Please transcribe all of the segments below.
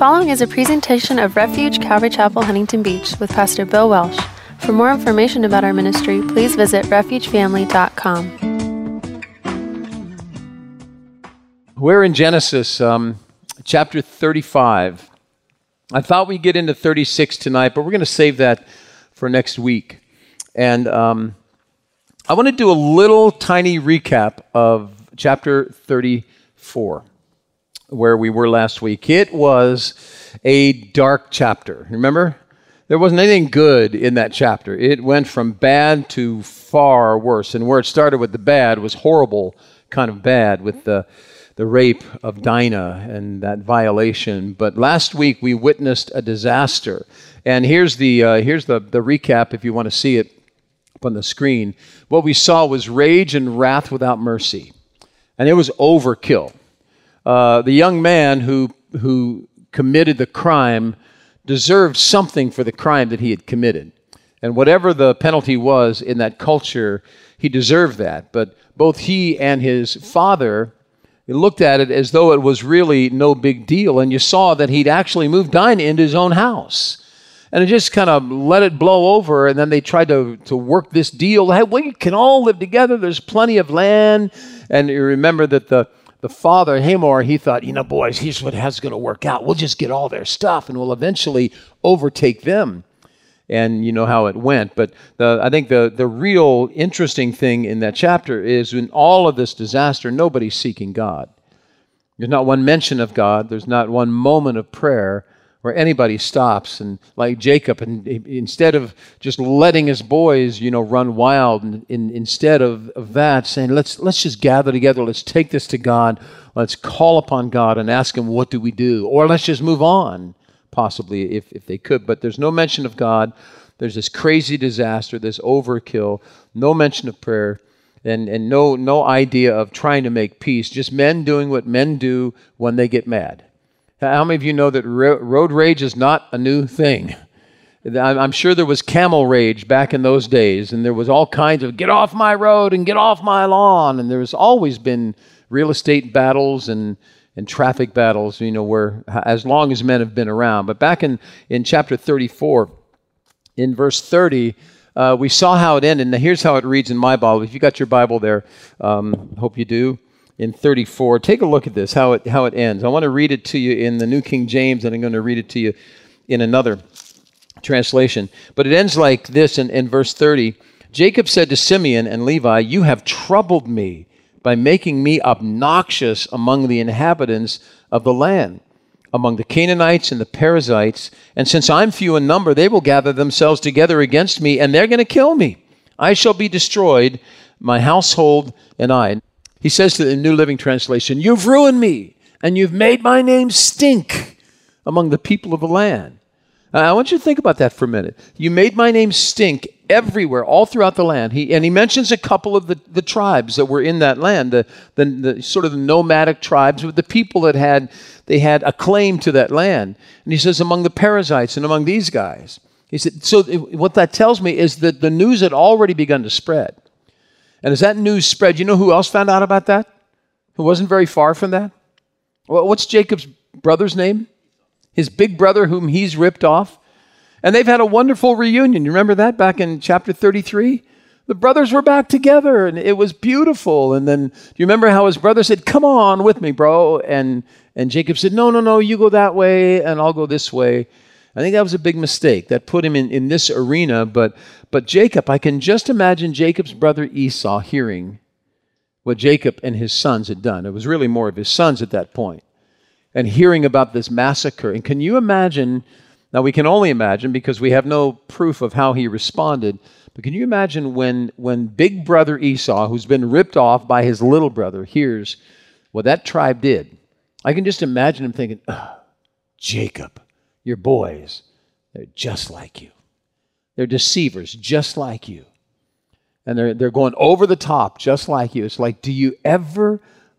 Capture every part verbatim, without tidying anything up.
following is a presentation of Refuge Calvary Chapel, Huntington Beach with Pastor Bill Welsh. For more information about our ministry, please visit refuge family dot com. We're in Genesis um, chapter thirty-five. I thought we'd get into thirty-six tonight, but we're going to save that for next week. And um, I want to do a little tiny recap of chapter thirty-four, where we were last week. It was a dark chapter. Remember? There wasn't anything good in that chapter. It went from bad to far worse. And where it started with the bad was horrible kind of bad, with the the rape of Dinah and that violation. But last week we witnessed a disaster. And here's the uh, here's the, the recap if you want to see it up on the screen. What we saw was rage and wrath without mercy. And it was overkill. Uh, the young man who who committed the crime deserved something for the crime that he had committed. And whatever the penalty was in that culture, he deserved that. But both he and his father looked at it as though it was really no big deal. And you saw that he'd actually moved Dinah into his own house. And it just kind of let it blow over, and then they tried to, to work this deal. Hey, we can all live together. There's plenty of land. And you remember that the The father, Hamor, he thought, you know, boys, here's what how's going to work out. We'll just get all their stuff, and we'll eventually overtake them. And you know how it went. But the, I think the, the real interesting thing in that chapter is in all of this disaster, nobody's seeking God. There's not one mention of God. There's not one moment of prayer where anybody stops and, like Jacob, and instead of just letting his boys, you know, run wild, and in, instead of, of that, saying, let's let's just gather together, let's take this to God, let's call upon God and ask Him, what do we do? Or let's just move on, possibly, if, if they could. But there's no mention of God. There's this crazy disaster, this overkill, no mention of prayer, and, and no, no idea of trying to make peace, just men doing what men do when they get mad. How many of you know that road rage is not a new thing? I'm sure there was camel rage back in those days, and there was all kinds of get off my road and get off my lawn, and there's always been real estate battles and, and traffic battles, you know, where as long as men have been around. But back in, in chapter thirty-four, in verse thirty, uh, we saw how it ended. Now here's how it reads in my Bible. If you got your Bible there, um, hope you do. In thirty-four, take a look at this, how it how it ends. I want to read it to you in the New King James, and I'm going to read it to you in another translation. But it ends like this in, in verse thirty. Jacob said to Simeon and Levi, you have troubled me by making me obnoxious among the inhabitants of the land, among the Canaanites and the Perizzites. And since I'm few in number, they will gather themselves together against me, and they're going to kill me. I shall be destroyed, my household and I. He says to the New Living Translation, you've ruined me, and you've made my name stink among the people of the land. Uh, I want you to think about that for a minute. You made my name stink everywhere, all throughout the land. He, and he mentions a couple of the, the tribes that were in that land, the, the, the sort of the nomadic tribes, with the people that had, they had a claim to that land. And he says, among the Perizzites and among these guys. He said, so it, what that tells me is that the news had already begun to spread. And as that news spread, you know who else found out about that? Who wasn't very far from that? Well, what's Jacob's brother's name? His big brother whom he's ripped off. And they've had a wonderful reunion. You remember that back in chapter thirty-three? The brothers were back together, and it was beautiful. And then, do you remember how his brother said, come on with me, bro? And, and Jacob said, no, no, no, you go that way, and I'll go this way. I think that was a big mistake. That put him in, in this arena. But, but Jacob, I can just imagine Jacob's brother Esau hearing what Jacob and his sons had done. It was really more of his sons at that point. And hearing about this massacre. And can you imagine, now we can only imagine because we have no proof of how he responded, but can you imagine when, when big brother Esau, who's been ripped off by his little brother, hears what that tribe did? I can just imagine him thinking, oh, Jacob, your boys, they're just like you. They're deceivers just like you. And they're, they're going over the top just like you. It's like, do you ever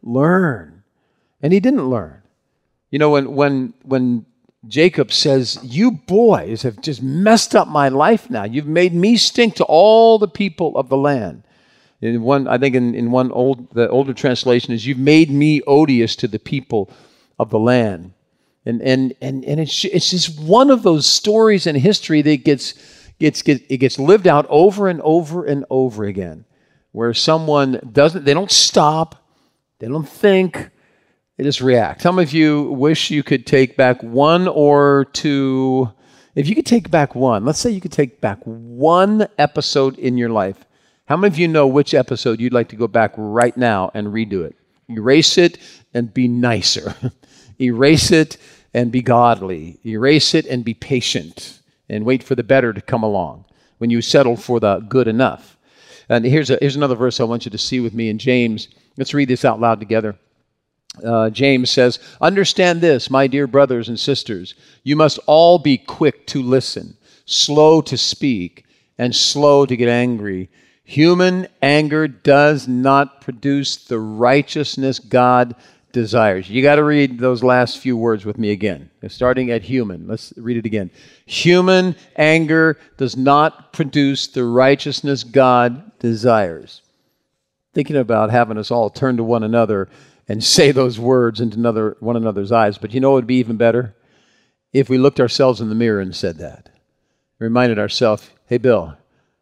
learn? And he didn't learn. You know, when when when Jacob says, you boys have just messed up my life now. You've made me stink to all the people of the land. In one, I think in, in one old, the older translation is, you've made me odious to the people of the land. And and and and it's it's just one of those stories in history that gets gets get, it gets lived out over and over and over again, where someone doesn't they don't stop, they don't think, they just react. Some of you wish you could take back one or two. If you could take back one, let's say you could take back one episode in your life. How many of you know which episode you'd like to go back right now and redo it? Erase it and be nicer. Erase it and be godly. Erase it and be patient and wait for the better to come along when you settle for the good enough. And here's, a, here's another verse I want you to see with me in James. Let's read this out loud together. Uh, James says, "Understand this, my dear brothers and sisters. You must all be quick to listen, slow to speak, and slow to get angry. Human anger does not produce the righteousness God desires." You got to read those last few words with me again. Starting at human. Let's read it again. Human anger does not produce the righteousness God desires. Thinking about having us all turn to one another and say those words into another, one another's eyes. But you know what would be even better? If we looked ourselves in the mirror and said that. Reminded ourselves, hey, Bill,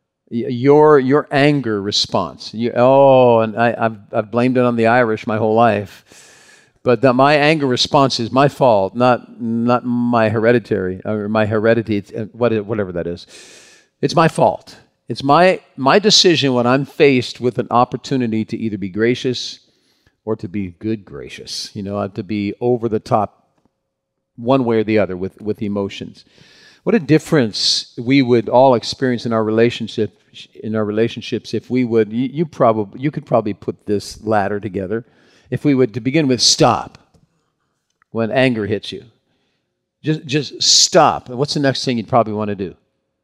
your your anger response. You, oh, and I, I've, I've blamed it on the Irish my whole life. But that my anger response is my fault, not not my hereditary, or my heredity, it's, what, whatever that is. It's my fault. It's my my decision when I'm faced with an opportunity to either be gracious or to be good gracious, you know, to be over the top one way or the other with, with emotions. What a difference we would all experience in our relationship, in our relationships if we would, you, you probably, you could probably put this ladder together, if we would, to begin with, stop when anger hits you. Just, just stop. And what's the next thing you'd probably want to do?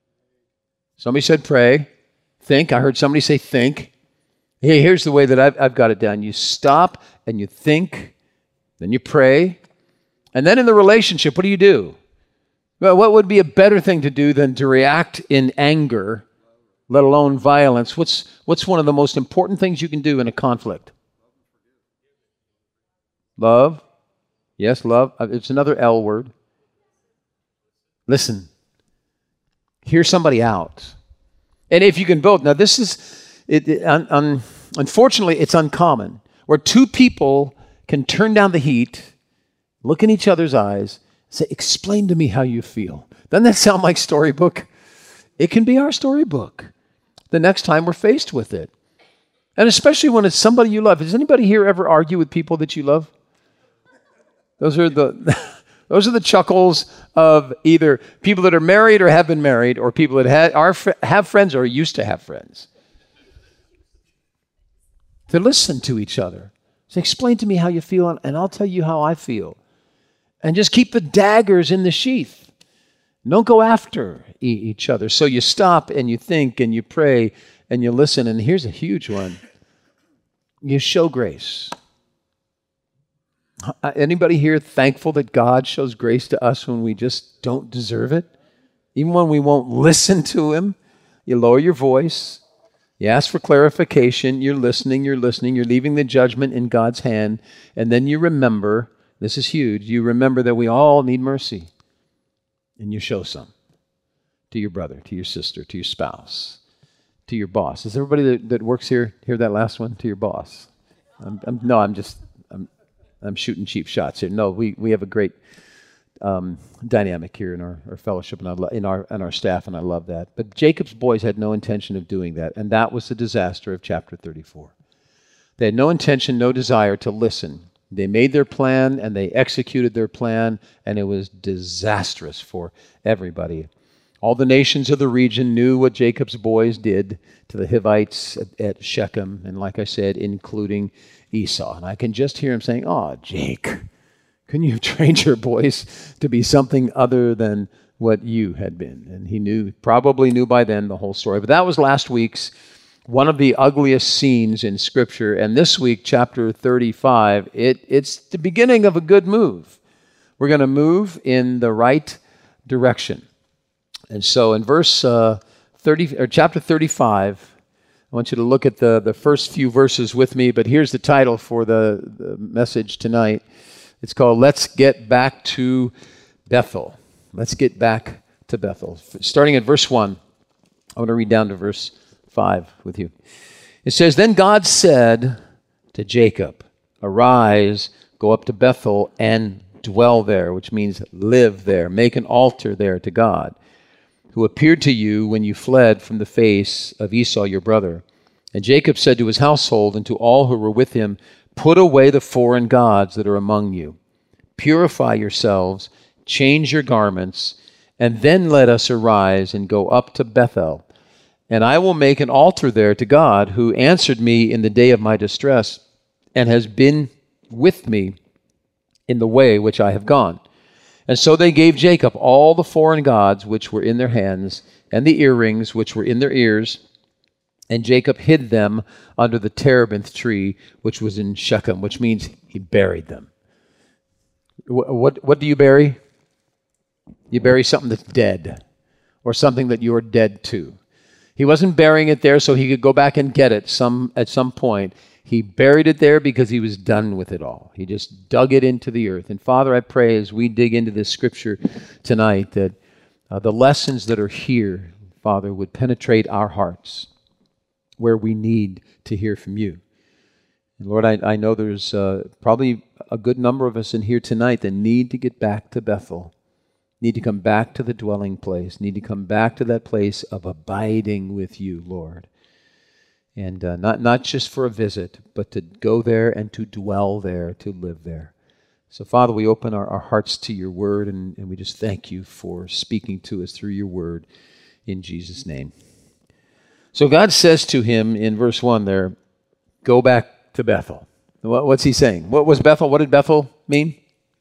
Somebody said pray, think. I heard somebody say think. Hey, here's the way that I've, I've got it down. You stop and you think, then you pray, and then in the relationship, what do you do? Well, what would be a better thing to do than to react in anger, let alone violence? What's, what's one of the most important things you can do in a conflict? Love. Yes, love. It's another L word. Listen. Hear somebody out. And if you can both, now this is... It, it, un, un, unfortunately, it's uncommon, where two people can turn down the heat, look in each other's eyes, say, explain to me how you feel. Doesn't that sound like storybook? It can be our storybook the next time we're faced with it. And especially when it's somebody you love. Does anybody here ever argue with people that you love? Those are the... Those are the chuckles of either people that are married or have been married, or people that ha- are fr- have friends or used to have friends. To listen to each other. Say, explain to me how you feel, and I'll tell you how I feel. And just keep the daggers in the sheath. Don't go after e- each other. So you stop and you think and you pray and you listen. And here's a huge one. You show grace. Anybody here thankful that God shows grace to us when we just don't deserve it? Even when we won't listen to Him, you lower your voice. You ask for clarification, you're listening, you're listening, you're leaving the judgment in God's hand, and then you remember, this is huge, you remember that we all need mercy, and you show some to your brother, to your sister, to your spouse, to your boss. Is everybody that, that works here hear that last one? To your boss. I'm, I'm, no, I'm just, I'm, I'm shooting cheap shots here. No, we, we have a great Um, dynamic here in our, our fellowship and I lo- in our and our staff, and I love that. But Jacob's boys had no intention of doing that, and that was the disaster of chapter thirty-four. They had no intention, no desire to listen. They made their plan, and they executed their plan, and it was disastrous for everybody. All the nations of the region knew what Jacob's boys did to the Hivites at, at Shechem, and like I said, including Esau. And I can just hear him saying, "Oh, Jake, couldn't you have trained your boys to be something other than what you had been?" And he knew, probably knew by then the whole story. But that was last week's, one of the ugliest scenes in Scripture. And this week, chapter thirty-five, it, it's the beginning of a good move. We're going to move in the right direction. And so in verse uh, thirty, or chapter thirty-five, I want you to look at the, the first few verses with me, but here's the title for the, the message tonight. It's called Let's Get Back to Bethel. Let's get back to Bethel. Starting at verse one, I want to read down to verse five with you. It says, Then God said to Jacob, Arise, go up to Bethel and dwell there, which means live there. Make an altar there to God, who appeared to you when you fled from the face of Esau your brother. And Jacob said to his household and to all who were with him, Put away the foreign gods that are among you. Purify yourselves, change your garments, and then let us arise and go up to Bethel. And I will make an altar there to God, who answered me in the day of my distress, and has been with me in the way which I have gone. And so they gave Jacob all the foreign gods which were in their hands, and the earrings which were in their ears, and Jacob hid them under the terebinth tree which was in Shechem, which means he buried them. What, what, what do you bury? You bury something that's dead, or something that you're dead to. He wasn't burying it there so he could go back and get it some at some point. He buried it there because he was done with it all. He just dug it into the earth. And Father, I pray as we dig into this scripture tonight that uh, the lessons that are here, Father, would penetrate our hearts where we need to hear from you. And Lord, I, I know there's uh, probably a good number of us in here tonight that need to get back to Bethel, need to come back to the dwelling place, need to come back to that place of abiding with you, Lord. And uh, not, not just for a visit, but to go there and to dwell there, to live there. So, Father, we open our, our hearts to your word, and, and we just thank you for speaking to us through your word in Jesus' name. So God says to him in verse one there, go back to Bethel. What, what's he saying? What was Bethel? What did Bethel mean?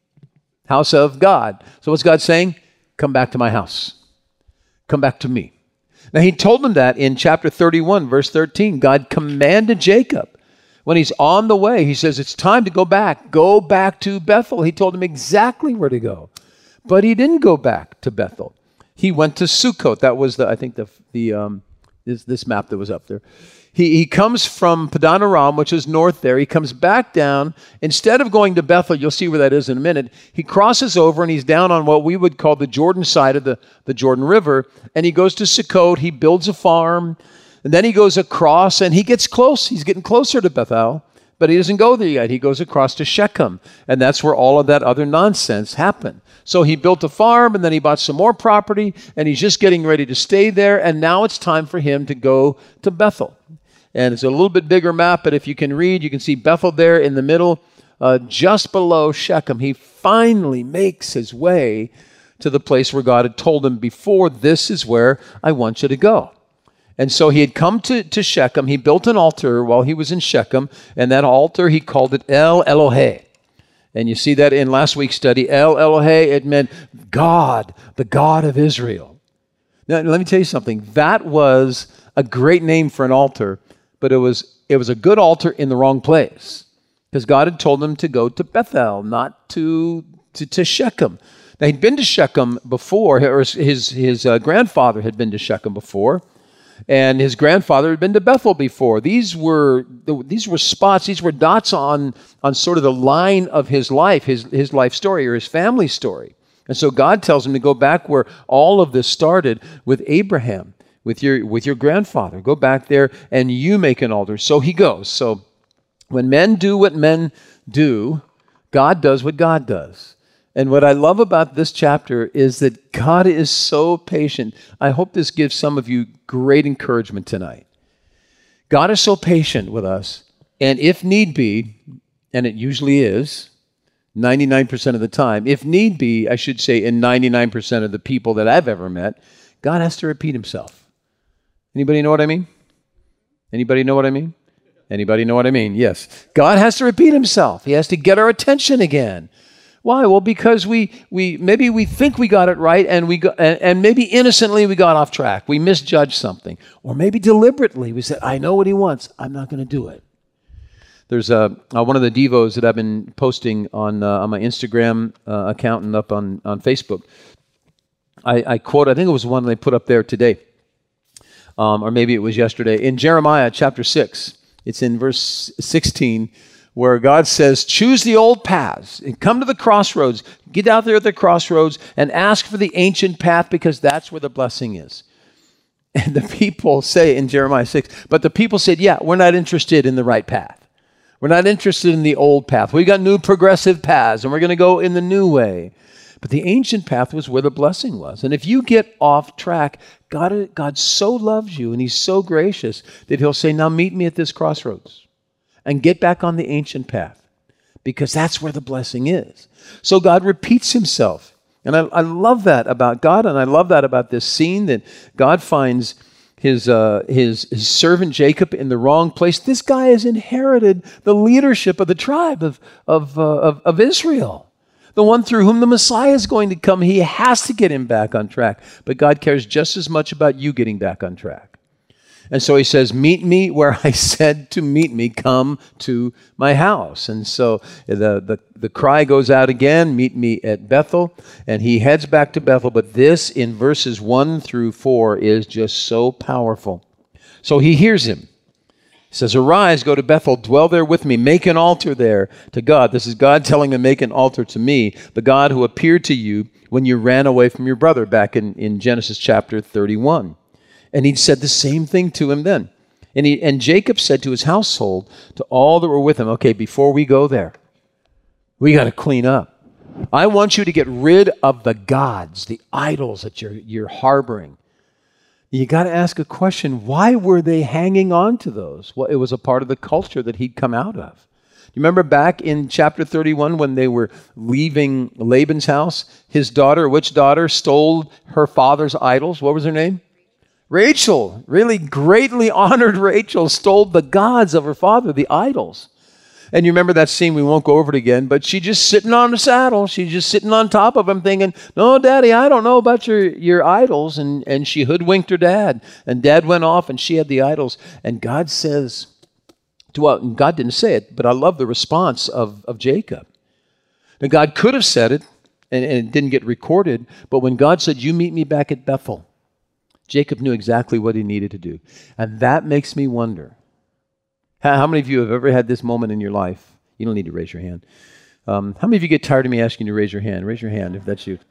House of God. So what's God saying? Come back to my house. Come back to me. Now he told him that in chapter thirty-one, verse thirteen. God commanded Jacob when he's on the way. He says, it's time to go back. Go back to Bethel. He told him exactly where to go. But he didn't go back to Bethel. He went to Sukkot. That was, the I think, the the um, this, this map that was up there. He, he comes from Padan Aram, which is north there. He comes back down. Instead of going to Bethel, you'll see where that is in a minute, he crosses over and he's down on what we would call the Jordan side of the, the Jordan River. And he goes to Sukkot. He builds a farm. And then he goes across and he gets close. He's getting closer to Bethel, but he doesn't go there yet. He goes across to Shechem. And that's where all of that other nonsense happened. So he built a farm and then he bought some more property and he's just getting ready to stay there. And now it's time for him to go to Bethel. And it's a little bit bigger map, but if you can read, you can see Bethel there in the middle, uh, just below Shechem. He finally makes his way to the place where God had told him before, this is where I want you to go. And so he had come to, to Shechem. He built an altar while he was in Shechem, and that altar, he called it El Elohe. And you see that in last week's study. El Elohe, it meant God, the God of Israel. Now, let me tell you something. That was a great name for an altar, but it was it was a good altar in the wrong place because God had told him to go to Bethel, not to, to, to Shechem. Now, he'd been to Shechem before, or his, his uh, grandfather had been to Shechem before, and his grandfather had been to Bethel before. These were these were spots, these were dots on, on sort of the line of his life, his, his life story or his family story. And so God tells him to go back where all of this started with Abraham. With your with your grandfather. Go back there and you make an altar. So he goes. So when men do what men do, God does what God does. And what I love about this chapter is that God is so patient. I hope this gives some of you great encouragement tonight. God is so patient with us. And if need be, and it usually is, ninety-nine percent of the time, if need be, I should say in ninety-nine percent of the people that I've ever met, God has to repeat himself. Anybody know what I mean? Anybody know what I mean? Anybody know what I mean? Yes. God has to repeat himself. He has to get our attention again. Why? Well, because we we maybe we think we got it right, and we got, and, and maybe innocently we got off track. We misjudged something, or maybe deliberately we said, "I know what he wants. I'm not going to do it." There's a uh, one of the devos that I've been posting on uh, on my Instagram uh, account and up on on Facebook. I, I quote. I think it was one they put up there today. Um, or maybe it was yesterday, in Jeremiah chapter six. It's in verse sixteen, where God says, choose the old paths and come to the crossroads. Get out there at the crossroads and ask for the ancient path because that's where the blessing is. And the people say in Jeremiah six, but the people said, yeah, we're not interested in the right path. We're not interested in the old path. We got new progressive paths and we're going to go in the new way. But the ancient path was where the blessing was. And if you get off track, God, God so loves you and he's so gracious that he'll say, now meet me at this crossroads and get back on the ancient path because that's where the blessing is. So God repeats himself. And I, I love that about God, and I love that about this scene that God finds his, uh, his, his servant Jacob in the wrong place. This guy has inherited the leadership of the tribe of, of, uh, of, of Israel, the one through whom the Messiah is going to come. He has to get him back on track, but God cares just as much about you getting back on track. And so he says, meet me where I said to meet me, come to my house. And so the, the, the cry goes out again, meet me at Bethel, and he heads back to Bethel. But this in verses one through four is just so powerful. So he hears him. He says, arise, go to Bethel, dwell there with me, make an altar there to God. This is God telling him, make an altar to me, the God who appeared to you when you ran away from your brother back in, in Genesis chapter thirty-one. And he said the same thing to him then. And, he, and Jacob said to his household, to all that were with him, okay, before we go there, we got to clean up. I want you to get rid of the gods, the idols that you're, you're harboring. You got to ask a question, why were they hanging on to those? Well, it was a part of the culture that he'd come out of. You remember back in chapter thirty-one when they were leaving Laban's house? His daughter, which daughter, stole her father's idols? What was her name? Rachel, really greatly honored Rachel, stole the gods of her father, the idols. And you remember that scene, we won't go over it again, but she just sitting on the saddle. She's just sitting on top of him thinking, no, Daddy, I don't know about your, your idols. And, and she hoodwinked her dad. And Dad went off and she had the idols. And God says, well, God didn't say it, but I love the response of, of Jacob. Now, God could have said it, and, and it didn't get recorded, but when God said, you meet me back at Bethel, Jacob knew exactly what he needed to do. And that makes me wonder, how many of you have ever had this moment in your life? You don't need to raise your hand. Um, how many of you get tired of me asking you to raise your hand? Raise your hand if that's you.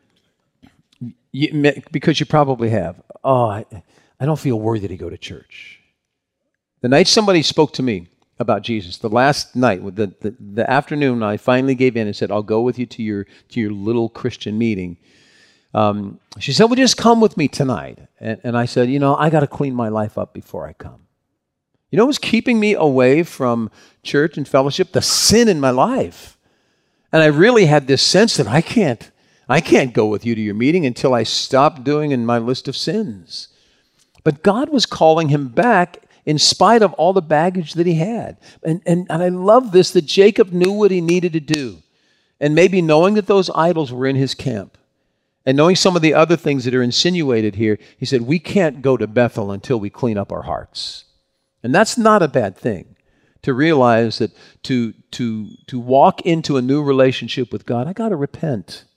you because you probably have. Oh, I, I don't feel worthy to go to church. The night somebody spoke to me about Jesus, the last night, the, the, the afternoon I finally gave in and said, I'll go with you to your, to your little Christian meeting. Um, she said, well, just come with me tonight. And, and I said, you know, I got to clean my life up before I come. You know what was keeping me away from church and fellowship? The sin in my life. And I really had this sense that I can't, I can't go with you to your meeting until I stop doing in my list of sins. But God was calling him back in spite of all the baggage that he had. And, and, and I love this, that Jacob knew what he needed to do. And maybe knowing that those idols were in his camp, and knowing some of the other things that are insinuated here, he said, we can't go to Bethel until we clean up our hearts. And that's not a bad thing, to realize that to, to, to walk into a new relationship with God, I got to repent.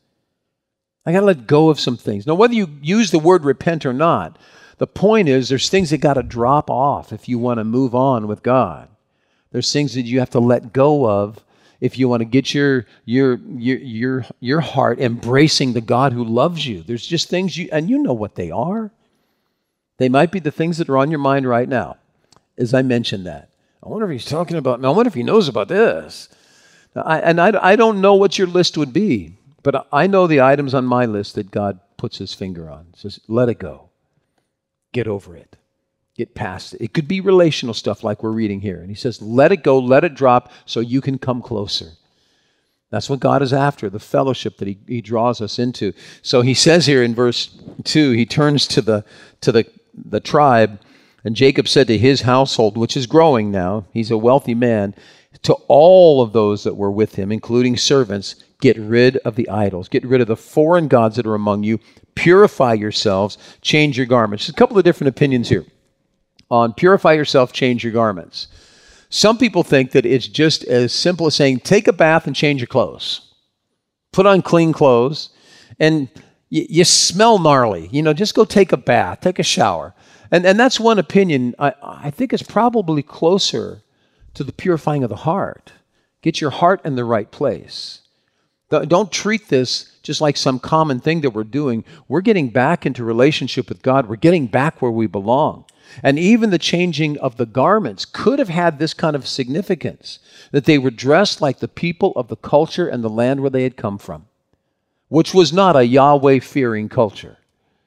I got to let go of some things. Now, whether you use the word repent or not, the point is there's things that got to drop off if you want to move on with God. There's things that you have to let go of if you want to get your your your your your heart embracing the God who loves you. There's just things you, and you know what they are. They might be the things that are on your mind right now, as I mentioned that. I wonder if he's talking about, I wonder if he knows about this. Now, I, and I, I don't know what your list would be, but I know the items on my list that God puts his finger on. Says, let it go. Get over it. Get past it. It could be relational stuff like we're reading here. And he says, let it go, let it drop so you can come closer. That's what God is after, the fellowship that he, he draws us into. So he says here in verse two, he turns to the to the, the tribe, and Jacob said to his household, which is growing now, he's a wealthy man, to all of those that were with him, including servants, get rid of the idols. Get rid of the foreign gods that are among you. Purify yourselves. Change your garments. There's a couple of different opinions here on purify yourself, change your garments. Some people think that it's just as simple as saying, take a bath and change your clothes. Put on clean clothes, and y- you smell gnarly. You know, just go take a bath, take a shower. And, and that's one opinion. I, I think it's probably closer to the purifying of the heart. Get your heart in the right place. Don't treat this just like some common thing that we're doing. We're getting back into relationship with God. We're getting back where we belong. And even the changing of the garments could have had this kind of significance, that they were dressed like the people of the culture and the land where they had come from, which was not a Yahweh-fearing culture.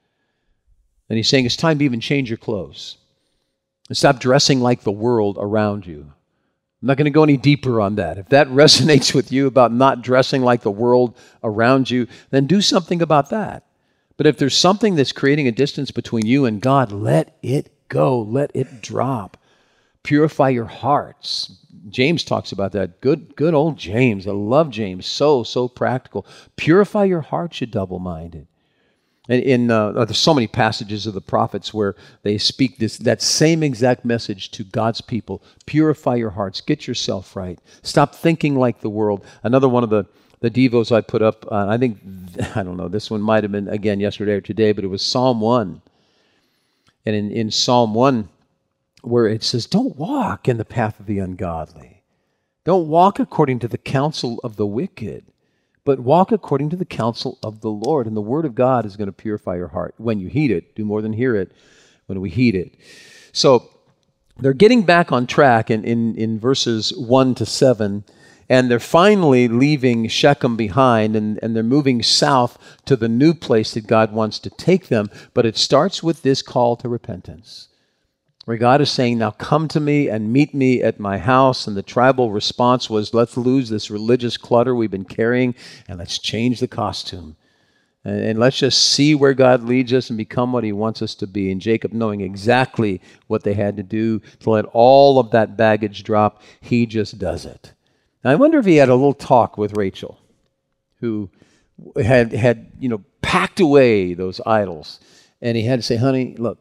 And he's saying it's time to even change your clothes and stop dressing like the world around you. I'm not going to go any deeper on that. If that resonates with you about not dressing like the world around you, then do something about that. But if there's something that's creating a distance between you and God, let it go. Let it drop. Purify your hearts. James talks about that. Good, good old James. I love James. So, so practical. Purify your hearts, you double-minded. And in uh, there's so many passages of the prophets where they speak this that same exact message to God's people. Purify your hearts. Get yourself right. Stop thinking like the world. Another one of the, the devos I put up, uh, I think, I don't know, this one might have been, again, yesterday or today, but it was Psalm one. And in, in Psalm one, where it says, don't walk in the path of the ungodly. Don't walk according to the counsel of the wicked, but walk according to the counsel of the Lord. And the Word of God is going to purify your heart. When you heed it, do more than hear it, when we heed it. So they're getting back on track in, in, in verses one to seven, and they're finally leaving Shechem behind, and, and they're moving south to the new place that God wants to take them. But it starts with this call to repentance, where God is saying, now come to me and meet me at my house. And the tribal response was, let's lose this religious clutter we've been carrying and let's change the costume. And, and let's just see where God leads us and become what he wants us to be. And Jacob, knowing exactly what they had to do to let all of that baggage drop, he just does it. Now, I wonder if he had a little talk with Rachel, who had, had you know, packed away those idols. And he had to say, honey, look,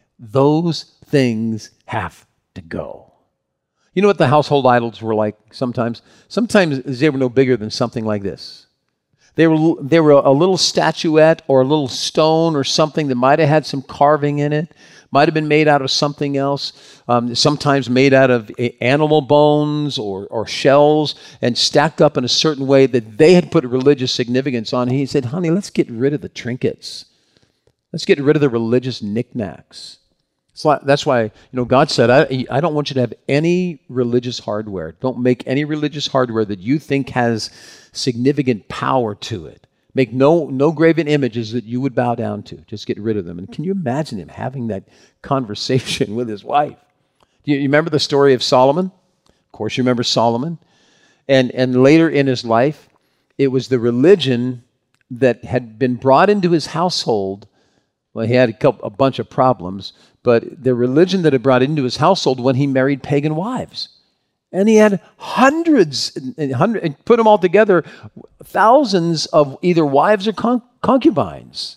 those things have to go. You know what the household idols were like sometimes? Sometimes they were no bigger than something like this. They were, they were a little statuette or a little stone or something that might have had some carving in it, might have been made out of something else, um, sometimes made out of animal bones or, or shells and stacked up in a certain way that they had put religious significance on. He said, honey, let's get rid of the trinkets. Let's get rid of the religious knickknacks. So that's why, you know, God said, I, I don't want you to have any religious hardware. Don't make any religious hardware that you think has significant power to it. Make no no graven images that you would bow down to. Just get rid of them. And can you imagine him having that conversation with his wife? Do you, you remember the story of Solomon? Of course you remember Solomon. And, and later in his life, it was the religion that had been brought into his household. Well, he had a, couple, a bunch of problems, but the religion that had brought into his household when he married pagan wives. And he had hundreds, and, hundred, and put them all together, thousands of either wives or con- concubines.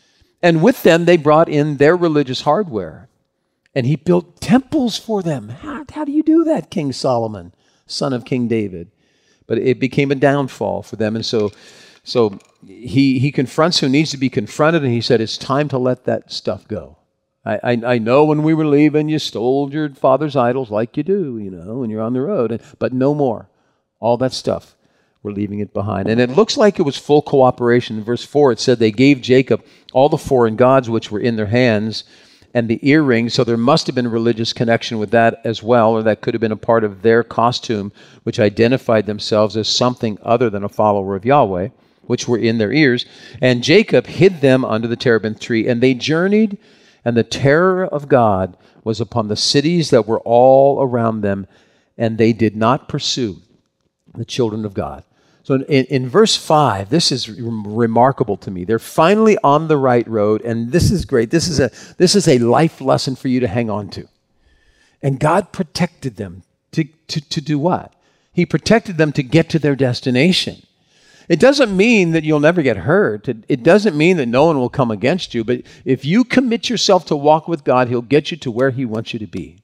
And with them, they brought in their religious hardware. And he built temples for them. How, how do you do that, King Solomon, son of King David? But it became a downfall for them. And so so he, he confronts who needs to be confronted, and he said, it's time to let that stuff go. I, I, I know when we were leaving, you stole your father's idols like you do, you know, when you're on the road. And, but no more. All that stuff, we're leaving it behind. And it looks like it was full cooperation. In verse four, it said they gave Jacob all the foreign gods which were in their hands and the earrings. So there must have been a religious connection with that as well, or that could have been a part of their costume, which identified themselves as something other than a follower of Yahweh, which were in their ears. And Jacob hid them under the terebinth tree, and they journeyed, and the terror of God was upon the cities that were all around them, and they did not pursue the children of God. So in, in verse five, this is remarkable to me. They're finally on the right road, and this is great. This is a this is a life lesson for you to hang on to. And God protected them to, to, to do what? He protected them to get to their destination. It doesn't mean that you'll never get hurt. It, it doesn't mean that no one will come against you. But if you commit yourself to walk with God, he'll get you to where he wants you to be.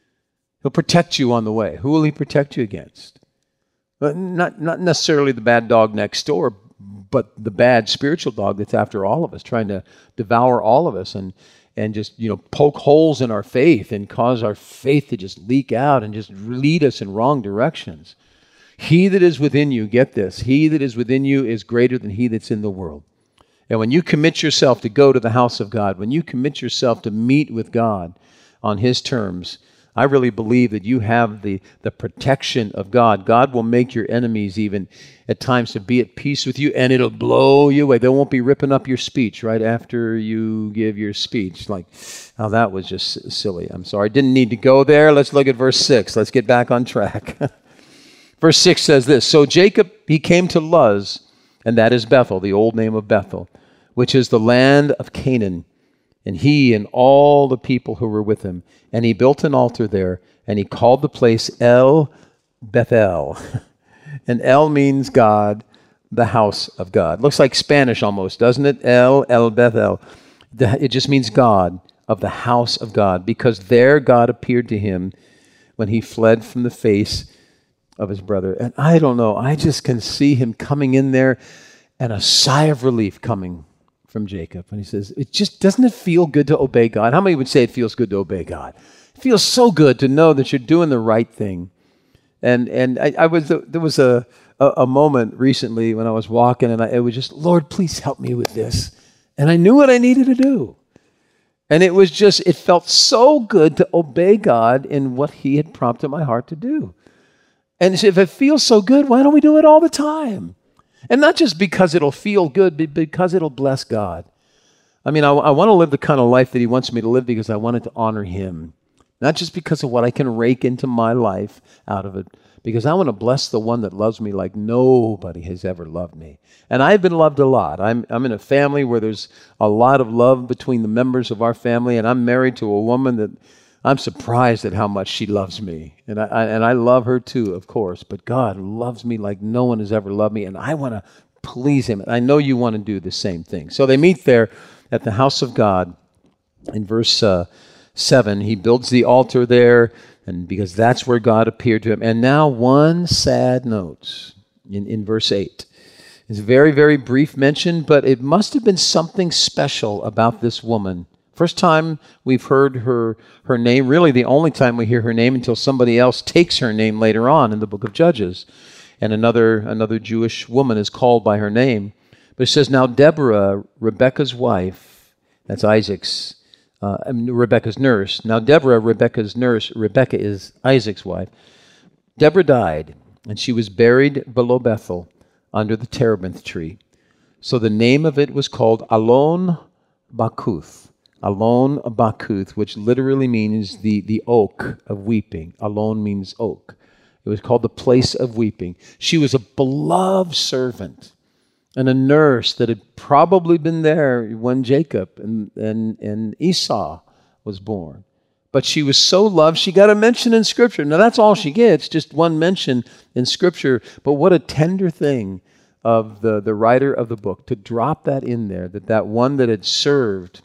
He'll protect you on the way. Who will he protect you against? Not, not necessarily the bad dog next door, but the bad spiritual dog that's after all of us, trying to devour all of us and, and just, you know, poke holes in our faith and cause our faith to just leak out and just lead us in wrong directions. He that is within you, get this, he that is within you is greater than he that's in the world. And when you commit yourself to go to the house of God, when you commit yourself to meet with God on his terms, I really believe that you have the, the protection of God. God will make your enemies even at times to be at peace with you, and it'll blow you away. They won't be ripping up your speech right after you give your speech. Like, oh, that was just silly. I'm sorry. Didn't need to go there. Let's look at verse six. Let's get back on track. Verse six says this, so Jacob, he came to Luz, and that is Bethel, the old name of Bethel, which is the land of Canaan, and he and all the people who were with him. And he built an altar there, and he called the place El Bethel. And El means God, the house of God. Looks like Spanish almost, doesn't it? El, El Bethel. It just means God, of the house of God, because there God appeared to him when he fled from the face of his brother. And I don't know, I just can see him coming in there and a sigh of relief coming from Jacob. And he says, it just, doesn't it feel good to obey God? How many would say it feels good to obey God? It feels so good to know that you're doing the right thing. And and I, I was there was a, a, a moment recently when I was walking, and I, it was just, Lord, please help me with this. And I knew what I needed to do. And it was just, it felt so good to obey God in what he had prompted my heart to do. And if it feels so good, why don't we do it all the time? And not just because it'll feel good, but because it'll bless God. I mean, I, I want to live the kind of life that he wants me to live because I want it to honor him. Not just because of what I can rake into my life out of it, because I want to bless the one that loves me like nobody has ever loved me. And I've been loved a lot. I'm, I'm in a family where there's a lot of love between the members of our family, and I'm married to a woman that I'm surprised at how much she loves me. And I, I and I love her too, of course. But God loves me like no one has ever loved me, and I want to please him. I know you want to do the same thing. So they meet there at the house of God. In verse uh, seven, he builds the altar there, and because that's where God appeared to him. And now one sad note in, in verse eight. It's a very, very brief mention, but it must have been something special about this woman. First time we've heard her her name, really the only time we hear her name until somebody else takes her name later on in the book of Judges. And another another Jewish woman is called by her name. But it says, now Deborah, Rebekah's wife, that's Isaac's, uh, I mean, Rebekah's nurse. Now Deborah, Rebekah's nurse, Rebekah is Isaac's wife. Deborah died, and she was buried below Bethel under the terebinth tree. So the name of it was called Allon Bakuth. Allon Bakuth, which literally means the, the oak of weeping. Allon means oak. It was called the place of weeping. She was a beloved servant and a nurse that had probably been there when Jacob and, and, and Esau was born. But she was so loved, she got a mention in Scripture. Now that's all she gets, just one mention in Scripture. But what a tender thing of the, the writer of the book to drop that in there, that that one that had served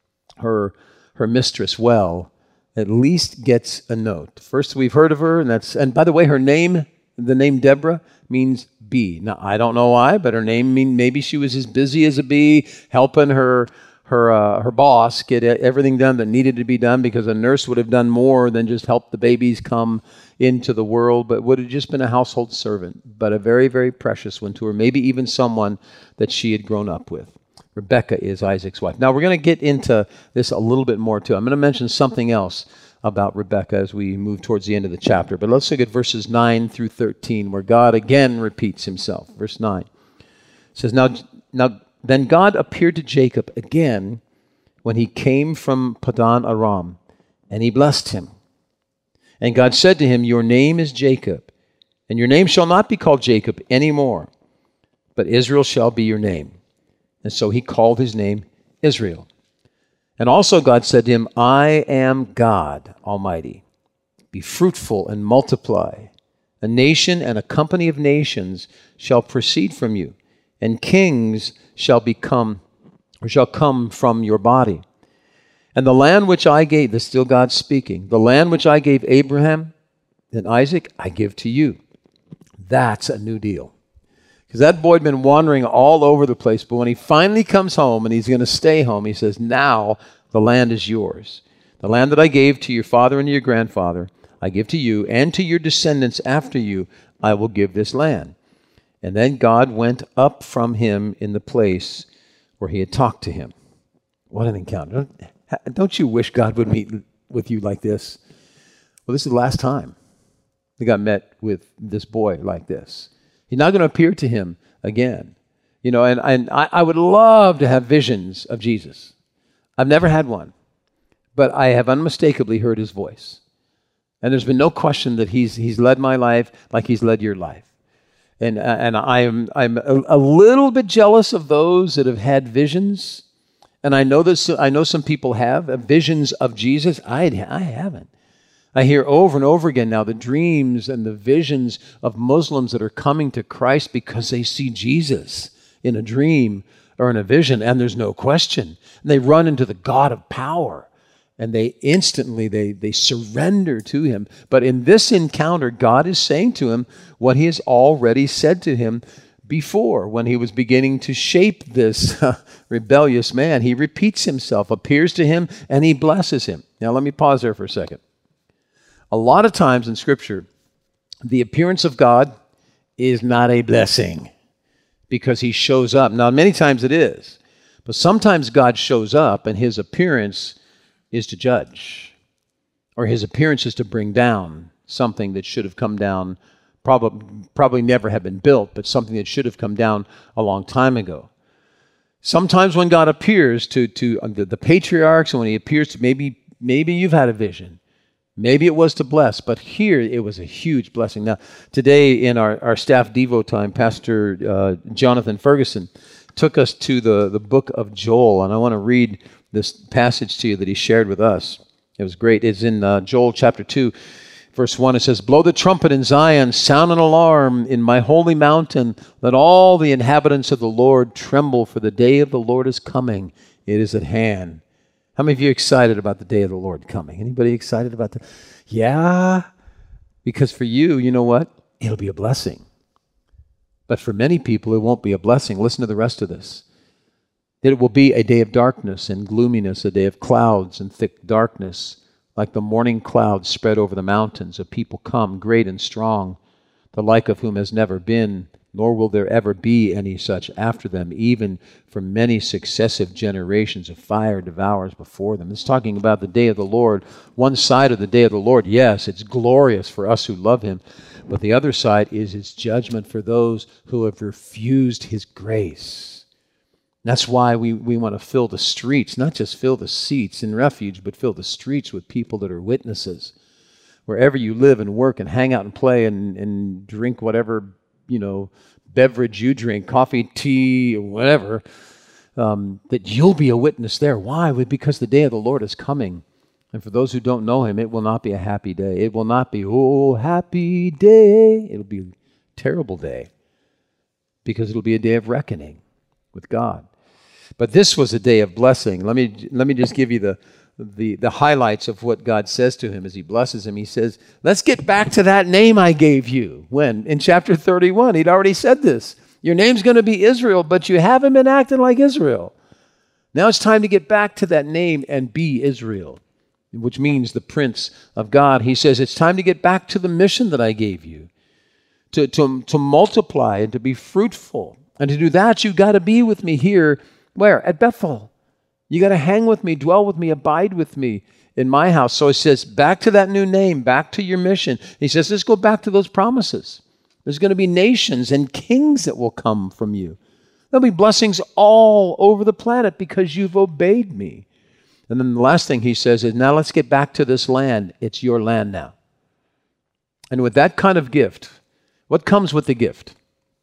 her her mistress well, at least gets a note. First we've heard of her, and that's and by the way, her name, the name Deborah, means bee. Now I don't know why, but her name mean maybe she was as busy as a bee, helping her her uh, her boss get everything done that needed to be done, because a nurse would have done more than just help the babies come into the world, but would have just been a household servant, but a very, very precious one to her, maybe even someone that she had grown up with. Rebekah is Isaac's wife. Now, we're going to get into this a little bit more, too. I'm going to mention something else about Rebekah as we move towards the end of the chapter. But let's look at verses nine through thirteen, where God again repeats himself. Verse nine says, Now, now then God appeared to Jacob again when he came from Padan Aram, and he blessed him. And God said to him, Your name is Jacob, and your name shall not be called Jacob any more, but Israel shall be your name. And so he called his name Israel. And also God said to him, I am God Almighty. Be fruitful and multiply. A nation and a company of nations shall proceed from you, and kings shall become, or shall come from your body. And the land which I gave, this is still God speaking, the land which I gave Abraham and Isaac, I give to you. That's a new deal. Because that boy had been wandering all over the place, but when he finally comes home and he's going to stay home, he says, now the land is yours. The land that I gave to your father and to your grandfather, I give to you and to your descendants after you I will give this land. And then God went up from him in the place where he had talked to him. What an encounter. Don't, don't you wish God would meet with you like this? Well, this is the last time that God met with this boy like this. He's not going to appear to him again. You know, and, and I, I would love to have visions of Jesus. I've never had one, but I have unmistakably heard his voice. And there's been no question that he's he's led my life like he's led your life. And and I'm I'm a, a little bit jealous of those that have had visions. And I know this. I know some people have visions of Jesus. I I haven't. I hear over and over again now the dreams and the visions of Muslims that are coming to Christ because they see Jesus in a dream or in a vision, and there's no question. And they run into the God of power. And they instantly, they, they surrender to him. But in this encounter, God is saying to him what he has already said to him before when he was beginning to shape this uh, rebellious man. He repeats himself, appears to him, and he blesses him. Now, let me pause there for a second. A lot of times in Scripture, the appearance of God is not a blessing because he shows up. Now, many times it is. But sometimes God shows up and his appearance is to judge, or his appearance is to bring down something that should have come down, probably, probably never have been built, but something that should have come down a long time ago. Sometimes when God appears to, to the, the patriarchs, and when he appears to maybe, maybe you've had a vision, maybe it was to bless, but here it was a huge blessing. Now, today in our, our staff Devo time, Pastor uh, Jonathan Ferguson took us to the, the book of Joel, and I want to read this passage to you that he shared with us. It was great. It's in uh, Joel chapter two, verse one. It says, "Blow the trumpet in Zion, sound an alarm in my holy mountain. Let all the inhabitants of the Lord tremble, for the day of the Lord is coming. It is at hand." How many of you are excited about the day of the Lord coming? Anybody excited about that? Yeah, because for you, you know what? It'll be a blessing. But for many people, it won't be a blessing. Listen to the rest of this. It will be a day of darkness and gloominess, a day of clouds and thick darkness, like the morning clouds spread over the mountains. A people come, great and strong, the like of whom has never been, nor will there ever be any such after them, even for many successive generations of fire devours before them. It's talking about the day of the Lord. One side of the day of the Lord, yes, it's glorious for us who love him, but the other side is its judgment for those who have refused his grace. That's why we, we want to fill the streets, not just fill the seats in Refuge, but fill the streets with people that are witnesses. Wherever you live and work and hang out and play and, and drink whatever, you know, beverage you drink, coffee, tea, or whatever, um, that you'll be a witness there. Why? Because the day of the Lord is coming. And for those who don't know him, it will not be a happy day. It will not be, oh, happy day. It'll be a terrible day because it'll be a day of reckoning with God. But this was a day of blessing. Let me let me just give you the, the, the highlights of what God says to him as he blesses him. He says, let's get back to that name I gave you. When? In chapter thirty-one, he'd already said this. Your name's going to be Israel, but you haven't been acting like Israel. Now it's time to get back to that name and be Israel, which means the Prince of God. He says, it's time to get back to the mission that I gave you, to, to, to multiply and to be fruitful. And to do that, you've got to be with me here. Where? At Bethel. You got to hang with me, dwell with me, abide with me in my house. So he says, back to that new name, back to your mission. He says, let's go back to those promises. There's going to be nations and kings that will come from you. There'll be blessings all over the planet because you've obeyed me. And then the last thing he says is, now let's get back to this land. It's your land now. And with that kind of gift, what comes with the gift?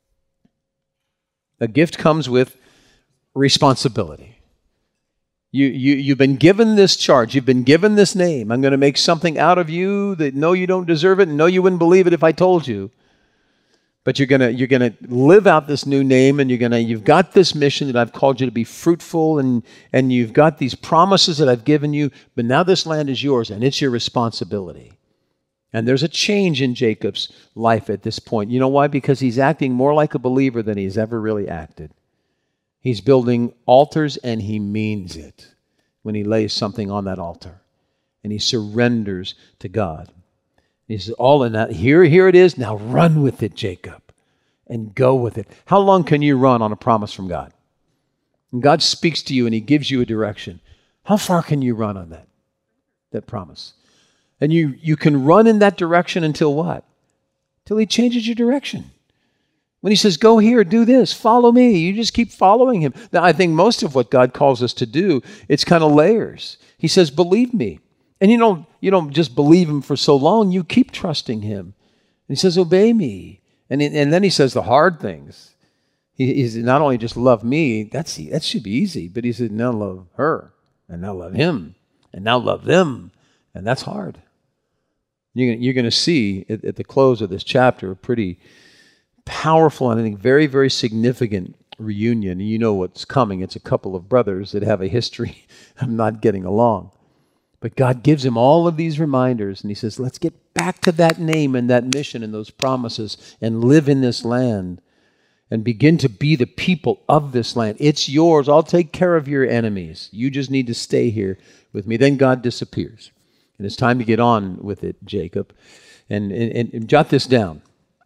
A gift comes with responsibility. You, you, you've been given this charge. You've been given this name. I'm going to make something out of you that no, you don't deserve it, and no, you wouldn't believe it if I told you. But you're going to you're going to live out this new name, and you're going to you've got this mission that I've called you to be fruitful, and and you've got these promises that I've given you. But now this land is yours, and it's your responsibility. And there's a change in Jacob's life at this point. You know why? Because he's acting more like a believer than he's ever really acted. He's building altars, and he means it when he lays something on that altar. And he surrenders to God. He says, all in that, here, here it is, now run with it, Jacob, and go with it. How long can you run on a promise from God? When God speaks to you and he gives you a direction, how far can you run on that, that promise? And you, you can run in that direction until what? Till he changes your direction. When he says, go here, do this, follow me, you just keep following him. Now, I think most of what God calls us to do, it's kind of layers. He says, believe me. And you don't, you don't just believe him for so long, you keep trusting him. And he says, obey me. And, and then he says the hard things. He, he said, not only just love me, that's, that should be easy, but he said, now love her, and now love him, and now love them. And that's hard. You're, you're going to see at, at the close of this chapter a pretty powerful and I think very, very significant reunion. And you know what's coming. It's a couple of brothers that have a history of not getting along. But God gives him all of these reminders, and he says, let's get back to that name and that mission and those promises and live in this land and begin to be the people of this land. It's yours. I'll take care of your enemies. You just need to stay here with me. Then God disappears. And it's time to get on with it, Jacob. And, and, and jot this down.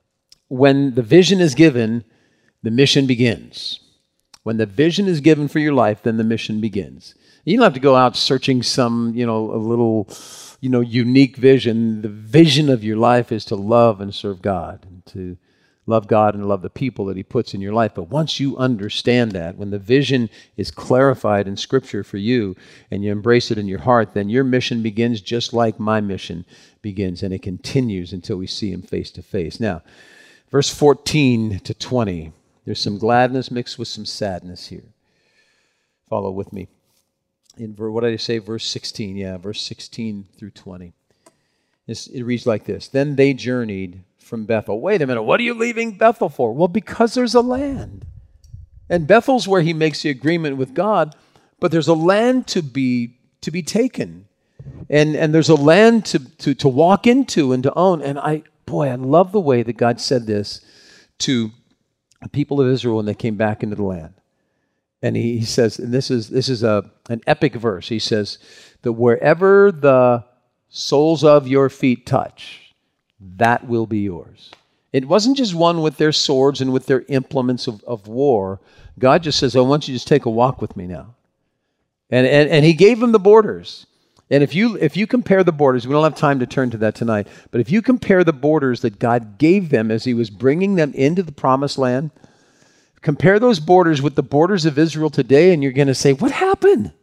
When the vision is given, the mission begins. When the vision is given for your life, then the mission begins. You don't have to go out searching some, you know, a little, you know, unique vision. The vision of your life is to love and serve God, and to love God and love the people that he puts in your life. But once you understand that, when the vision is clarified in Scripture for you and you embrace it in your heart, then your mission begins just like my mission begins, and it continues until we see him face to face. Now, verse fourteen to twenty, there's some gladness mixed with some sadness here. Follow with me. In what did I say? Verse sixteen. Yeah, verse sixteen through twenty. It's, it reads like this. Then they journeyed from Bethel. Wait a minute. What are you leaving Bethel for? Well, because there's a land. And Bethel's where he makes the agreement with God, but there's a land to be to be taken. And and there's a land to, to, to walk into and to own. And I, boy, I love the way that God said this to the people of Israel when they came back into the land. And he, he says, and this is this is a an epic verse. He says that wherever the soles of your feet touch, that will be yours. It wasn't just one with their swords and with their implements of, of war. God just says, I want you to just take a walk with me now. And, and and he gave them the borders. And if you if you compare the borders, we don't have time to turn to that tonight, but if you compare the borders that God gave them as he was bringing them into the promised land, compare those borders with the borders of Israel today, and you're going to say, what happened?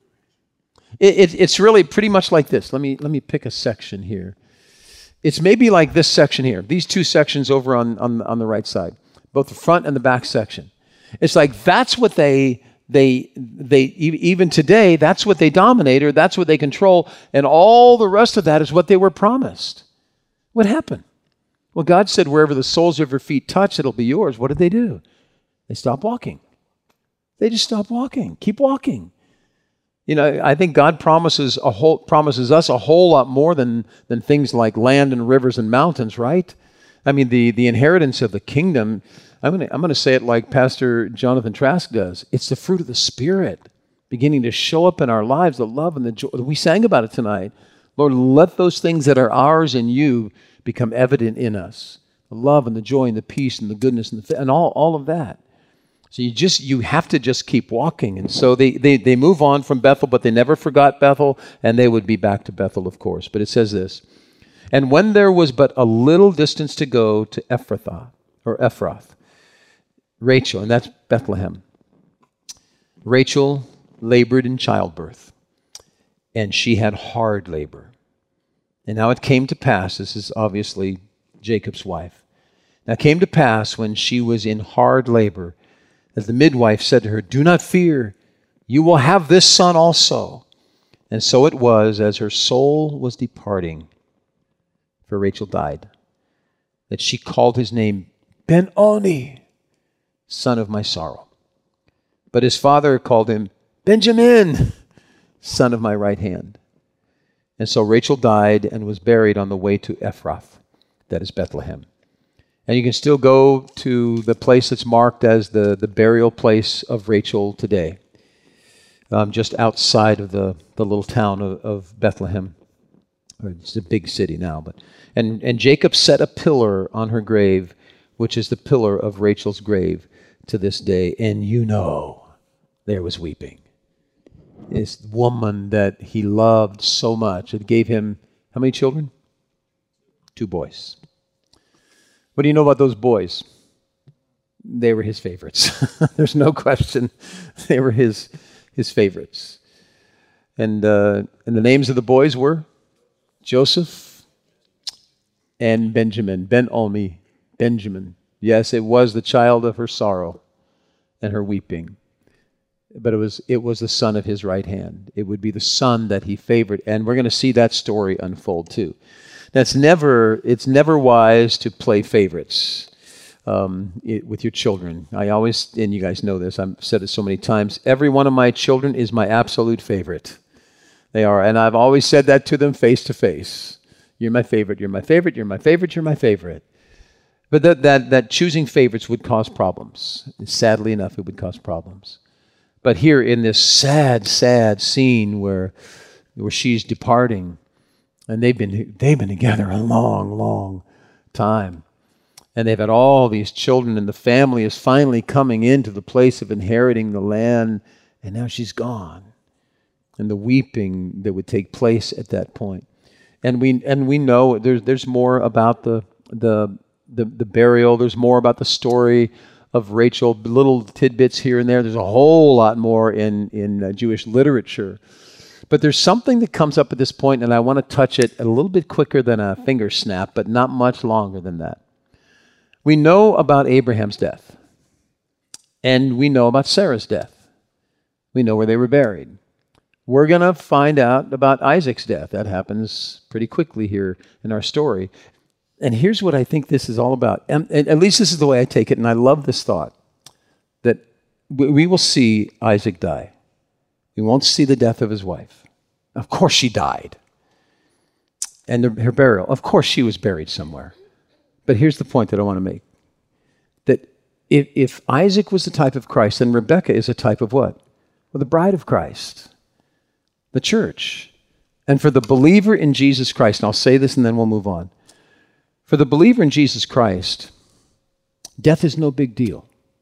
It, it, it's really pretty much like this. Let me, let me pick a section here. It's maybe like this section here, these two sections over on, on, on the right side, both the front and the back section. It's like that's what they, they, they even today, that's what they dominate, or that's what they control, and all the rest of that is what they were promised. What happened? Well, God said, wherever the soles of your feet touch, it'll be yours. What did they do? They stopped walking. They just stopped walking. Keep walking. You know, I think God promises a whole promises us a whole lot more than than things like land and rivers and mountains, right? I mean, the the inheritance of the kingdom. I'm gonna I'm gonna say it like Pastor Jonathan Trask does. It's the fruit of the Spirit beginning to show up in our lives. The love and the joy. We sang about it tonight. Lord, let those things that are ours in you become evident in us. The love and the joy and the peace and the goodness and the and all all of that. So you just you have to just keep walking. And so they, they, they move on from Bethel, but they never forgot Bethel, and they would be back to Bethel, of course. But it says this, and when there was but a little distance to go to Ephrathah, or Ephrath, Rachel, and that's Bethlehem, Rachel labored in childbirth, and she had hard labor. And now it came to pass, this is obviously Jacob's wife, now it came to pass when she was in hard labor, as the midwife said to her, do not fear, you will have this son also. And so it was, as her soul was departing, for Rachel died, that she called his name Ben-Oni, son of my sorrow. But his father called him Benjamin, son of my right hand. And so Rachel died and was buried on the way to Ephrath, that is Bethlehem. And you can still go to the place that's marked as the, the burial place of Rachel today, um, just outside of the, the little town of, of Bethlehem. Or it's a big city now, but and, and Jacob set a pillar on her grave, which is the pillar of Rachel's grave to this day. And you know, there was weeping. This woman that he loved so much. It gave him, how many children? Two boys. What do you know about those boys? They were his favorites. There's no question. They were his his favorites. And uh, and the names of the boys were Joseph and Benjamin. Ben-Olmi, Benjamin. Yes, it was the child of her sorrow and her weeping. But it was it was the son of his right hand. It would be the son that he favored. And we're going to see that story unfold too. That's never, it's never wise to play favorites um, it, with your children. I always, and you guys know this, I've said it so many times, every one of my children is my absolute favorite. They are, and I've always said that to them face to face. You're my favorite, you're my favorite, you're my favorite, you're my favorite. But that, that, that choosing favorites would cause problems. Sadly enough, it would cause problems. But here in this sad, sad scene where, where she's departing, and they've been they've been together a long, long time. And they've had all these children, and the family is finally coming into the place of inheriting the land, and now she's gone. And the weeping that would take place at that point. And we and we know there's there's more about the the the, the burial, there's more about the story of Rachel, little tidbits here and there. There's a whole lot more in, in uh, Jewish literature. But there's something that comes up at this point, and I want to touch it a little bit quicker than a finger snap, but not much longer than that. We know about Abraham's death, and we know about Sarah's death. We know where they were buried. We're going to find out about Isaac's death. That happens pretty quickly here in our story. And here's what I think this is all about. And, and at least this is the way I take it, and I love this thought, that we, we will see Isaac die. We won't see the death of his wife. Of course she died. And the, her burial. Of course she was buried somewhere. But here's the point that I want to make. That if, if Isaac was the type of Christ, then Rebekah is a type of what? Well, the bride of Christ. The church. And for the believer in Jesus Christ, and I'll say this and then we'll move on. For the believer in Jesus Christ, death is no big deal.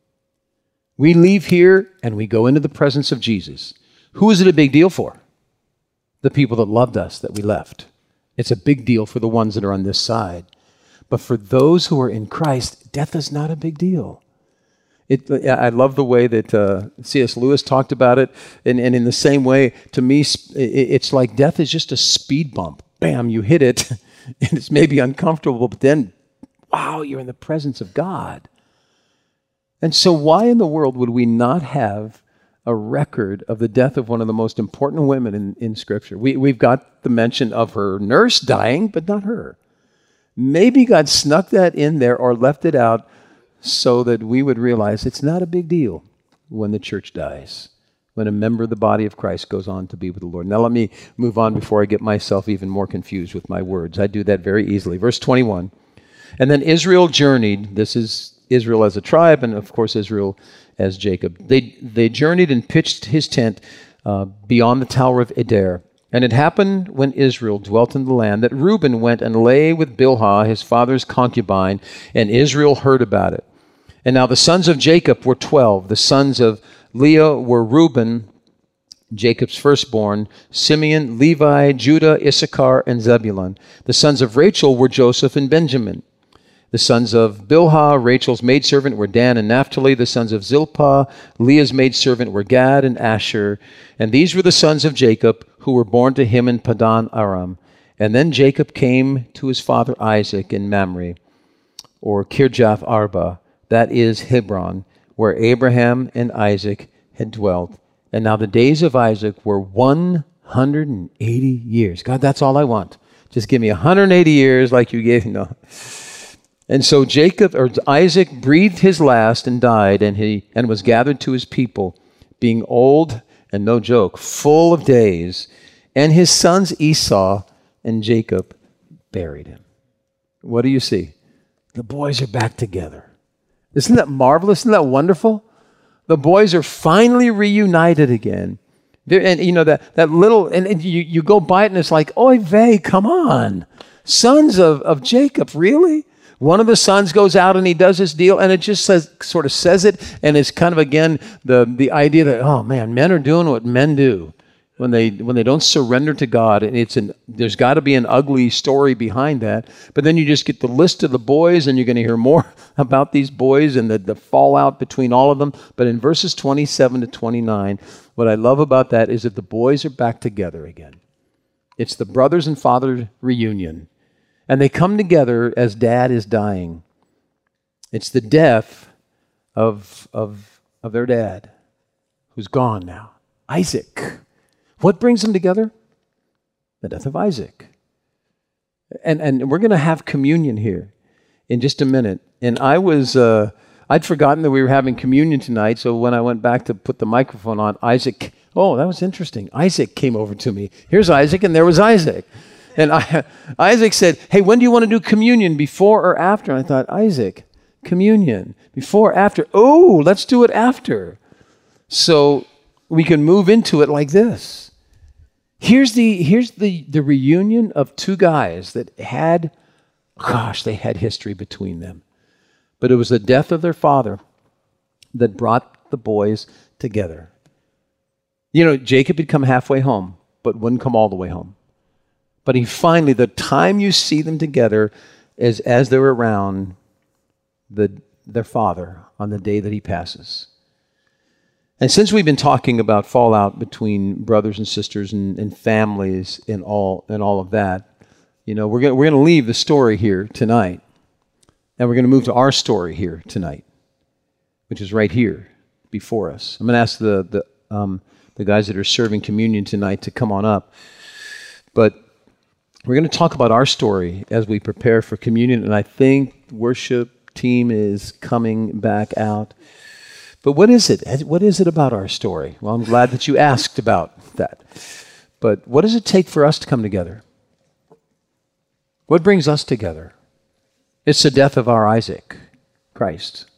We leave here and we go into the presence of Jesus. Who is it a big deal for? The people that loved us, that we left. It's a big deal for the ones that are on this side. But for those who are in Christ, death is not a big deal. It, I love the way that uh, C S Lewis talked about it. And, and in the same way, to me, it's like death is just a speed bump. Bam, you hit it, and it's maybe uncomfortable, but then, wow, you're in the presence of God. And so why in the world would we not have a record of the death of one of the most important women in, in Scripture? We, we've got the mention of her nurse dying, but not her. Maybe God snuck that in there or left it out so that we would realize it's not a big deal when the church dies, when a member of the body of Christ goes on to be with the Lord. Now let me move on before I get myself even more confused with my words. I do that very easily. Verse twenty-one, and then Israel journeyed. This is Israel as a tribe, and of course Israel as Jacob. They they journeyed and pitched his tent uh, beyond the tower of Eder. And it happened when Israel dwelt in the land that Reuben went and lay with Bilhah, his father's concubine, and Israel heard about it. And now the sons of Jacob were twelve. The sons of Leah were Reuben, Jacob's firstborn, Simeon, Levi, Judah, Issachar, and Zebulun. The sons of Rachel were Joseph and Benjamin. The sons of Bilhah, Rachel's maidservant, were Dan and Naphtali. The sons of Zilpah, Leah's maidservant, were Gad and Asher. And these were the sons of Jacob, who were born to him in Padan Aram. And then Jacob came to his father Isaac in Mamre, or Kirjath Arba, that is Hebron, where Abraham and Isaac had dwelt. And now the days of Isaac were one hundred eighty years. God, that's all I want. Just give me one hundred eighty years like you gave, no. And so Jacob, or Isaac, breathed his last and died, and he and was gathered to his people, being old, and no joke, full of days. And his sons Esau and Jacob buried him. What do you see? The boys are back together. Isn't that marvelous? Isn't that wonderful? The boys are finally reunited again. There, and you know, that, that little, and, and you, you go by it and it's like, oy vey, come on. Sons of, of Jacob, really? One of the sons goes out and he does his deal, and it just says, sort of says it, and it's kind of, again, the, the idea that, oh man, men are doing what men do when they when they don't surrender to God, and it's an there's got to be an ugly story behind that. But then you just get the list of the boys, and you're going to hear more about these boys and the, the fallout between all of them. But in verses twenty-seven to twenty-nine, what I love about that is that the boys are back together again. It's the brothers and father reunion. And they come together as dad is dying. It's the death of, of, of their dad, who's gone now, Isaac. What brings them together? The death of Isaac. And, and we're going to have communion here in just a minute. And I was, uh, I'd forgotten that we were having communion tonight, so when I went back to put the microphone on, Isaac, oh, that was interesting. Isaac came over to me. Here's Isaac, and there was Isaac. And I, Isaac said, hey, when do you want to do communion, before or after? And I thought, Isaac, communion, before, after? Oh, let's do it after. So we can move into it like this. Here's the, here's the, the reunion of two guys that had, gosh, they had history between them. But it was the death of their father that brought the boys together. You know, Jacob had come halfway home, but wouldn't come all the way home. But he finally, the time you see them together is as they're around the, their father on the day that he passes. And since we've been talking about fallout between brothers and sisters and, and families and all and all of that, you know, we're going we're going to leave the story here tonight, and we're going to move to our story here tonight, which is right here before us. I'm going to ask the the um, the guys that are serving communion tonight to come on up, but we're going to talk about our story as we prepare for communion, and I think the worship team is coming back out. But what is it? What is it about our story? Well, I'm glad that you asked about that. But what does it take for us to come together? What brings us together? It's the death of our Isaac, Christ,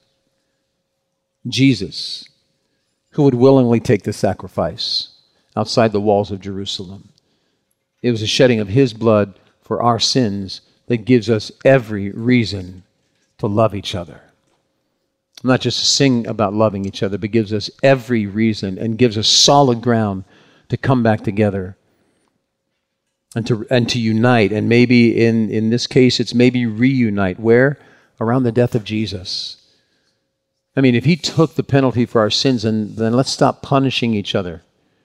Jesus, who would willingly take the sacrifice outside the walls of Jerusalem. It was the shedding of his blood for our sins that gives us every reason to love each other. Not just to sing about loving each other, but gives us every reason and gives us solid ground to come back together and to and to unite. And maybe in, in this case, it's maybe reunite. Where? Around the death of Jesus. I mean, if he took the penalty for our sins, then, then let's stop punishing each other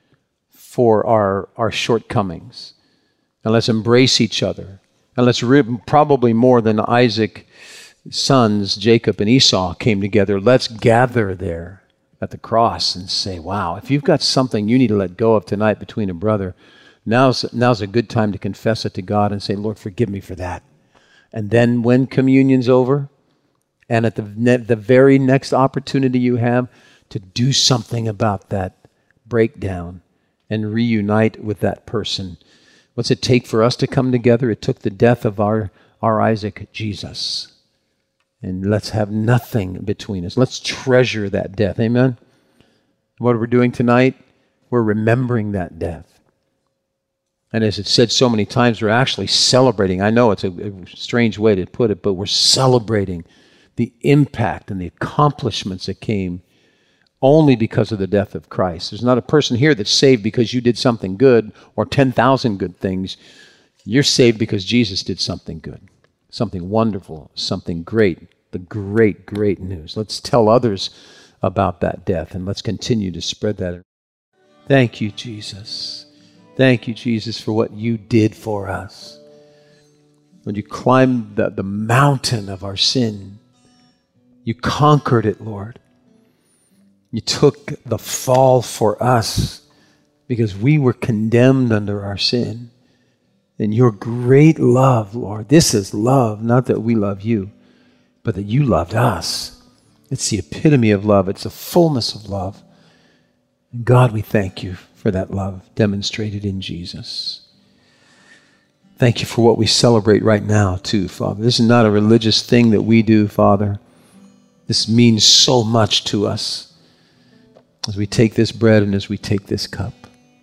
for our, our shortcomings. And let's embrace each other. And let's re- probably more than Isaac sons, Jacob and Esau, came together. Let's gather there at the cross and say, wow, if you've got something you need to let go of tonight between a brother, now's, now's a good time to confess it to God and say, Lord, forgive me for that. And then when communion's over, and at the, ne- the very next opportunity you have to do something about that breakdown and reunite with that person. What's it take for us to come together? It took the death of our, our Isaac, Jesus. And let's have nothing between us. Let's treasure that death. Amen? What we're doing tonight, we're remembering that death. And as it's said so many times, we're actually celebrating. I know it's a, a strange way to put it, but we're celebrating the impact and the accomplishments that came only because of the death of Christ. There's not a person here that's saved because you did something good or ten thousand good things. You're saved because Jesus did something good, something wonderful, something great. The great, great news. Let's tell others about that death, and let's continue to spread that. Thank you, Jesus. Thank you, Jesus, for what you did for us. When you climbed the, the mountain of our sin, you conquered it, Lord. You took the fall for us because we were condemned under our sin. And your great love, Lord, this is love, not that we love you, but that you loved us. It's the epitome of love. It's the fullness of love. And God, we thank you for that love demonstrated in Jesus. Thank you for what we celebrate right now, too, Father. This is not a religious thing that we do, Father. This means so much to us as we take this bread and as we take this cup.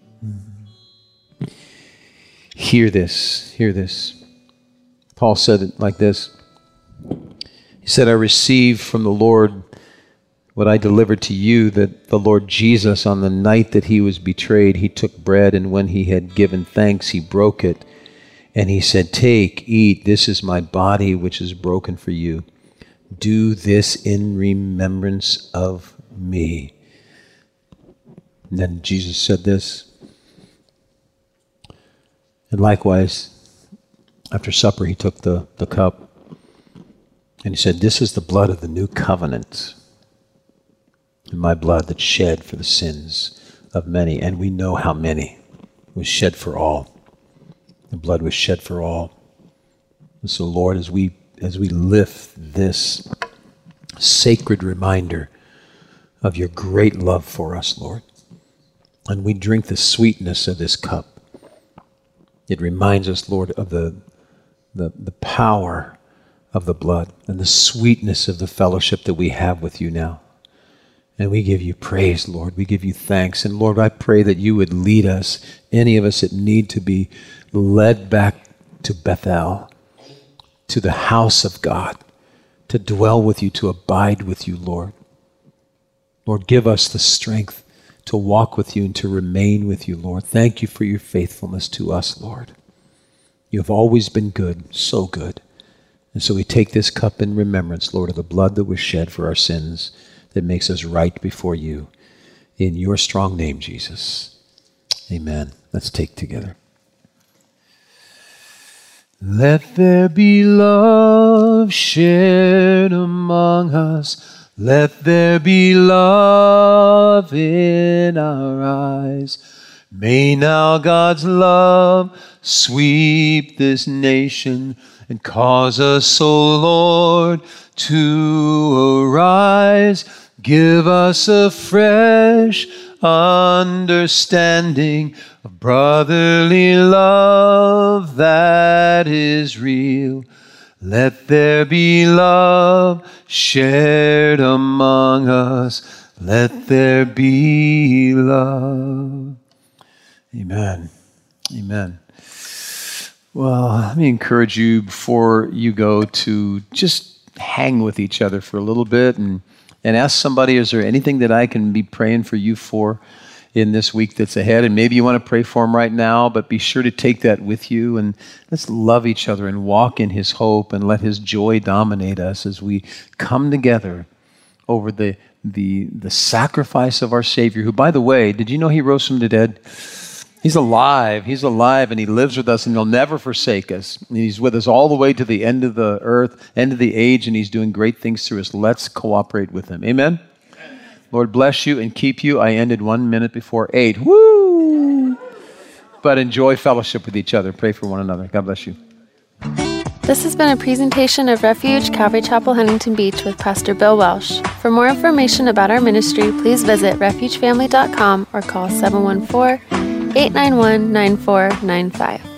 Hear this, hear this. Paul said it like this. He said, I received from the Lord what I delivered to you, that the Lord Jesus, on the night that he was betrayed, he took bread, and when he had given thanks, he broke it. And he said, take, eat, this is my body, which is broken for you. Do this in remembrance of me. And then Jesus said this. And likewise, after supper, he took the, the cup, and he said, this is the blood of the new covenant, in my blood that's shed for the sins of many. And we know how many. It was shed for all. The blood was shed for all. And so, Lord, as we as we lift this sacred reminder of your great love for us, Lord, and we drink the sweetness of this cup, it reminds us, Lord, of the the, the power of the blood and the sweetness of the fellowship that we have with you now. And we give you praise, Lord. We give you thanks. And Lord, I pray that you would lead us, any of us that need to be led back to Bethel, to the house of God, to dwell with you, to abide with you, Lord. Lord, give us the strength to walk with you and to remain with you, Lord. Thank you for your faithfulness to us, Lord. You have always been good, so good. And so we take this cup in remembrance, Lord, of the blood that was shed for our sins, that makes us right before you. In your strong name, Jesus. Amen. Let's take together. Let there be love shared among us. Let there be love in our eyes. May now God's love sweep this nation and cause us, O Lord, to arise. Give us a fresh understanding of brotherly love that is real. Let there be love shared among us. Let there be love. Amen. Amen. Well, let me encourage you before you go to just hang with each other for a little bit and, and ask somebody, is there anything that I can be praying for you for in this week that's ahead? And maybe you want to pray for them right now, but be sure to take that with you, and let's love each other and walk in his hope and let his joy dominate us as we come together over the, the, the sacrifice of our Savior, who, by the way, did you know he rose from the dead? He's alive. He's alive, and he lives with us, and he'll never forsake us. And he's with us all the way to the end of the earth, end of the age, and he's doing great things through us. Let's cooperate with him. Amen? Amen. Lord bless you and keep you. I ended one minute before eight. Woo! But enjoy fellowship with each other. Pray for one another. God bless you. This has been a presentation of Refuge Calvary Chapel, Huntington Beach with Pastor Bill Welsh. For more information about our ministry, please visit refuge family dot com or call seven one four, eight nine one, nine four nine five.